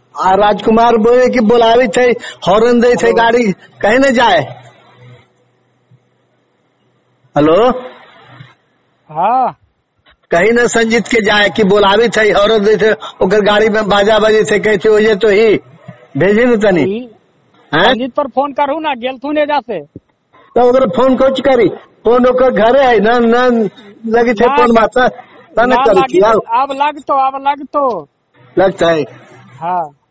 आ राजकुमार बोले कि बोलावी थे, हॉर्न दे थे, गाड़ी कहीं न जाए। हेलो, हाँ कहीं न संजीत के जाए कि बोलावी थे, हॉर्न दे थे, ओकर गाड़ी में बाजा बजे थे, कहते हो ये तो ही भेजी न तनी हैं। संजीत पर फोन करू ना, गेल तू ने जासे तो ओकर फोन कोच करी, फोन ओकर घरे है ना, न लगी थे फोन माता न ना करी लागी, थी। अब लगतो लगता है हाँ।